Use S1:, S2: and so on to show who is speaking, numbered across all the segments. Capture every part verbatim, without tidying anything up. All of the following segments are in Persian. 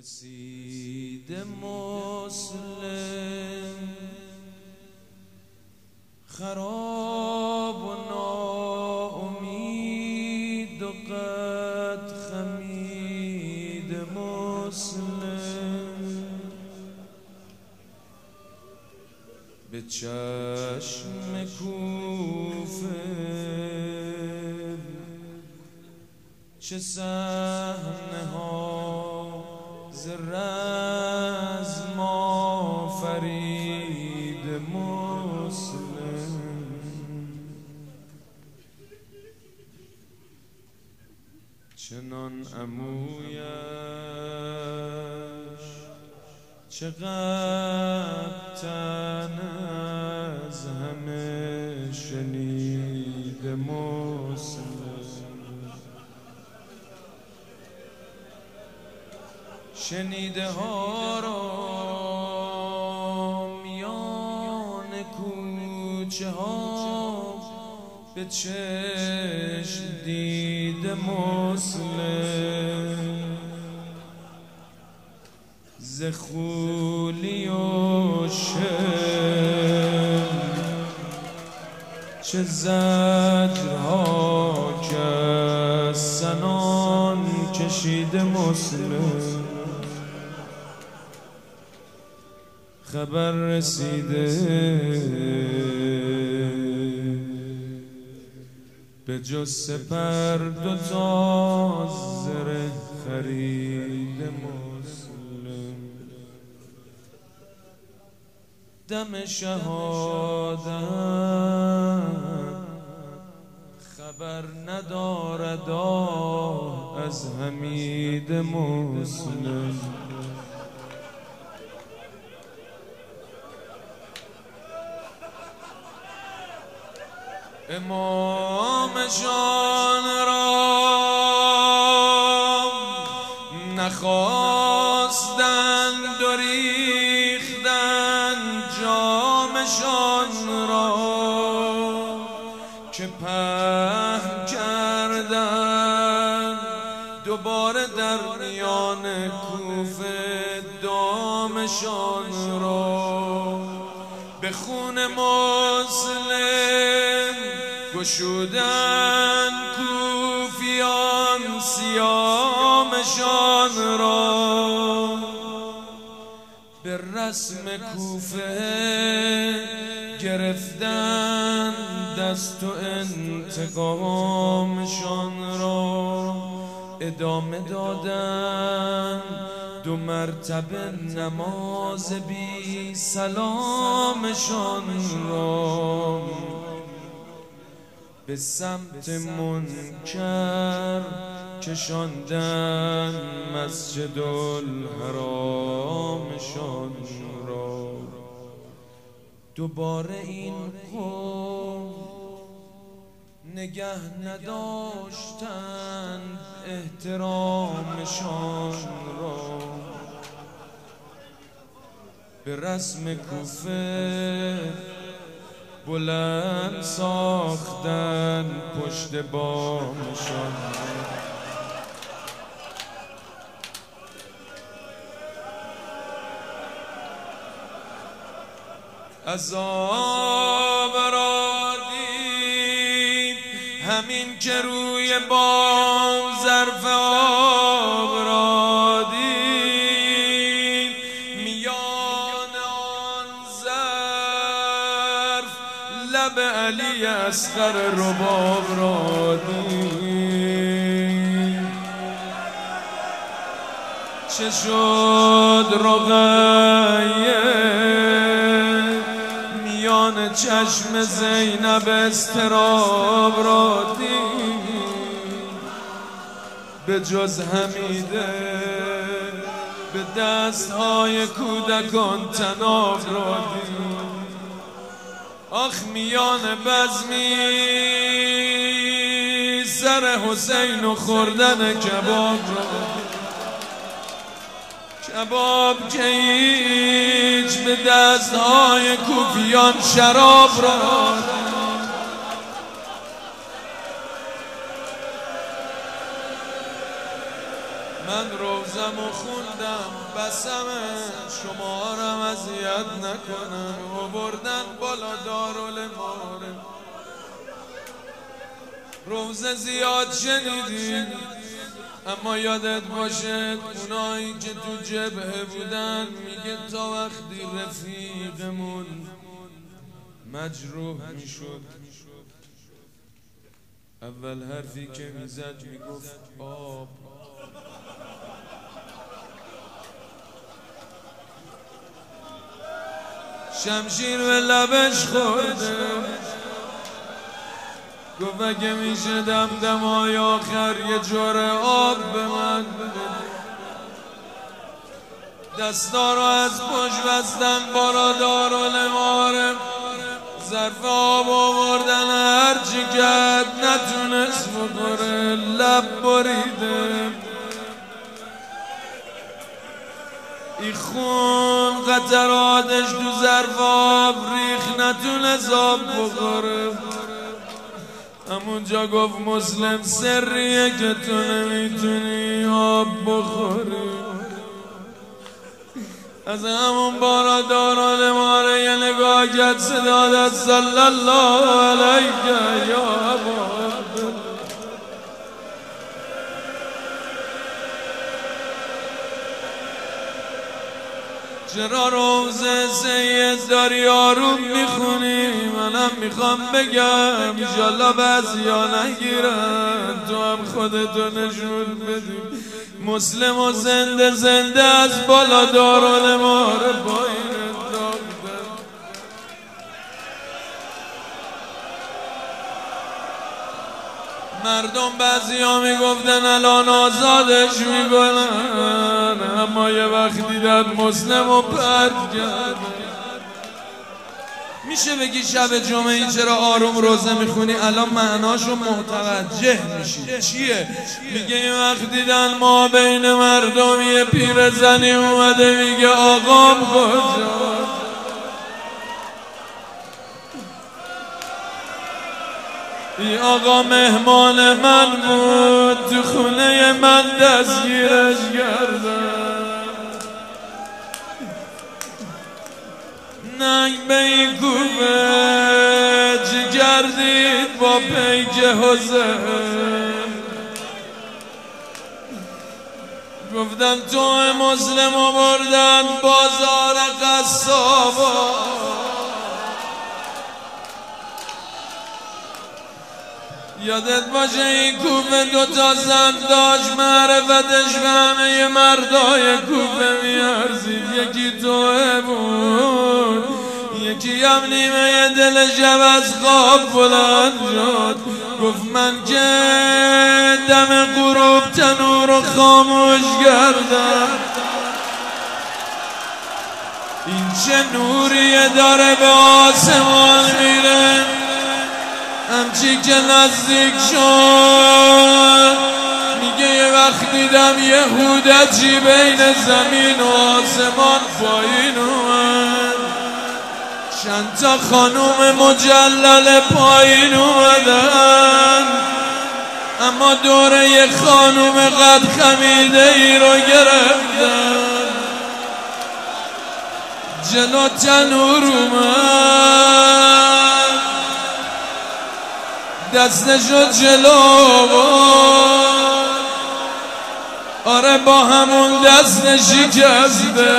S1: رسید مسلم خراب و ناامید و قد خمید مسلم به چشم کوفه چه صحنه ها ز رزم آفرید مسلم چنان عمویش چقدر تن از همه شنید مسلم شنیده ها را میان کوچه ها به چشم دید مسلم ز خولی و شم چه زجرها که از سنان کشید مسلم خبر رسیده به جز سپر دو تا زره خرید مسلم دم شهادت خبر ندارد از حمید مسلم امامشان را نخواستند و ریختند جامشان را که پهن کردند دوباره در میان کوفه دامشان را به خون مسلم گشودن کوفیان سیامشان را به رسم کوفه گرفتن دست و انتقامشان را ادامه دادن دو مرتبه نماز بی سلامشان را به سمت منکر کشاندن مسجد الحرامشان را دوباره این قوم نگه نداشتند احترامشان را به رسم کوفه بلند ساختن پشت بامشان عذاب را دید همین که روی بام ظرف آب را دید میان آن ظرف لب علی اصغر رباب را دید چه شد رقیه میان چشم زینب اضطراب را دید به جز حمیده به دستهای کودکان طناب را دید آخ میان بزمی سر حسین و خوردن کباب را دید کباب که هیچ به دستهای کوفیان شراب را من روزم و خوندم بسم شمارم اذیت نکنم و بردن بالا دارالمعارف. روزه زیاد شنیدیم اما یادت باشه اونایی که تو جبهه بودن میگه تا وقتی رفیقمون مجروح میشد اول حرفی که میزد میگفت آب. شمشیر به لبش خورده گفت اگه میشه دم دمای آخر یه جور آب به من بده. دستا رو از پشت بستن بالا دارالمعارف، ظرف آب آوردن هرچی کرد نتونست بخوره، لب بریده. ای خون قطراتش تو ظرف آب ریخ نتونست آب بخوره. همونجا گفت مسلم سریه که تو نمیتونی آب بخوری. از همون بارا دارالمعارف یه نگاه کرد صدا داد صلی الله علیه یا ابا. چرا روزه سید داری آروم میخونی؟ منم میخوام بگم انشالله بعضیا نگیرن، تو هم خودتو نشون بدی. مسلم و زنده زنده از بالا دارالمعارف پایین انداختن. مردم بعضیا میگفتن الان آزادش میکنن، اما یه وقت دیدن مسلم و پرد کردن. میشه بگی شب جمعه چرا آروم روزه میخونی؟ الان معناشو متوجه میشی چیه؟ میگه این وقت دیدن ما بین مردم یه پیرزنی اومده میگه آقام کجا؟ ای آقا مهمان من بود تو خونه من دستگیرش کردن. ننگ به این کوفه چی کردید با پیک حسین؟ گفتم تو مسلم رو بردن بازار قصابا. یادت باشه این کوفه دوتا زن داشت، معرفتش به همه مردای کوفه میارزید. یکی توه بود، یکی هم نیمه دل شب از خواب بلند شد. گفت من که دم غروب تنور رو خاموش کردم. این چه نوریه داره به آسمان میره، همچی که نزدیک شد میگه یه وقت دیدم یه هودجی بین زمین و آسمان پایین اومد. چند تا خانوم مجلل پایین اومدن، اما دور یه خانوم قد خمیده ای رو گرفتن. جلو تنور اومد، دستشو جلو بود، آره با همون دست شکسته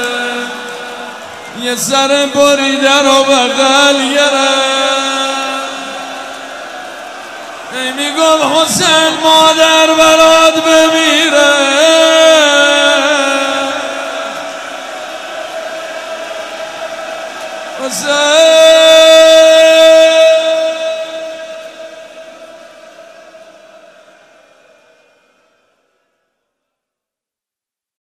S1: یه سر بریده رو بغل گرفت. ای میگم حسین مادر برات ببین